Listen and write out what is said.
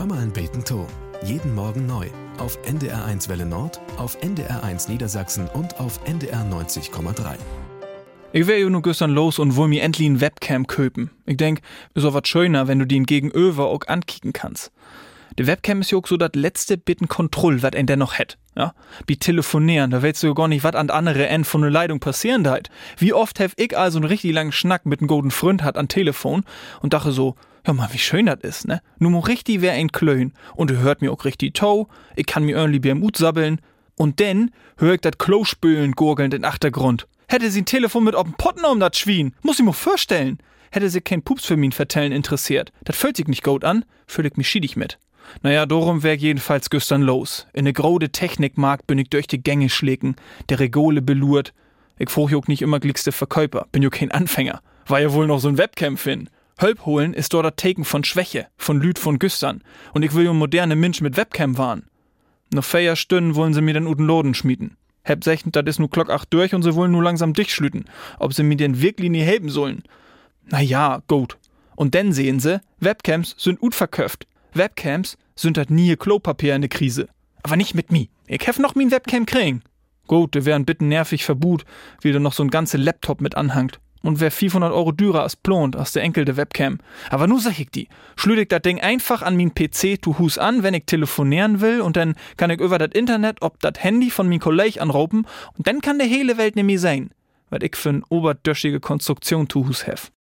Hör mal ein Beten to. Jeden Morgen neu. Auf NDR1 Welle Nord, auf NDR1 Niedersachsen und auf NDR 90,3. Ich wär ja nur gestern los und will mir endlich ein Webcam köpen. Ich denk, ist auch was schöner, wenn du den gegenüber auch ankicken kannst. Die Webcam ist ja auch so das letzte Bitten Kontroll, was ein der noch hätt. Ja? Wie telefonieren, da weißt du ja gar nicht, was an andere Ende von der Leitung passieren deit. Wie oft hab ich also einen richtig langen Schnack mit einem guten Freund hat an Telefon und dachte so, ja mal, wie schön das ist, ne? Nur mal richtig wär ein Klön und du hört mir auch richtig tau, ich kann mir irgendwie beim Mut sabbeln und dann hör ich dat Klospülen gurgelnd in Achtergrund. Hätte sie ein Telefon mit ob'n Potten um dat Schwien, muss ich mir vorstellen. Hätte sie kein Pups für mich vertellen interessiert, dat fühlt sich nicht gut an, fühl ich mich schiedig mit. Naja, darum wär ich jedenfalls gestern los. In ne grode Technikmarkt bin ich durch die Gänge schlägen, der Regole belurt. Ich fruch jo nicht immer glickste Verkäufer, bin jo kein Anfänger. War ja wohl noch so ein Webcam fin. Hölp holen ist dort das Taken von Schwäche, von Lüd von Güstern. Und ich will jo moderne Mensch mit Webcam warn. Noch 4 Stunden wollen sie mir den uten Loden schmieden. Heb sechend, dat is nu Glock 8 durch und sie wollen nur langsam dicht schlüten. Ob sie mir denn wirklich nie helfen sollen. Naja, gut. Und dann sehen sie, Webcams sind gut verköpft. Webcams sind das nie Klopapier in der Krise. Aber nicht mit mi. Ich hef noch min Webcam kriegen. Gut, der wären bitten nervig verbut, wie da noch so ein ganze Laptop mit anhangt. Und wär 500 Euro dürer als plont, als der Enkel der Webcam. Aber nu sag ich die. Schlüdig dat Ding einfach an min PC zu Hus an, wenn ich telefonieren will, und dann kann ich über dat Internet ob dat Handy von min Kolleg anraupen, und dann kann der hele Welt nämlich sein, weil ich für n oberdöschige Konstruktion zu Hus hef.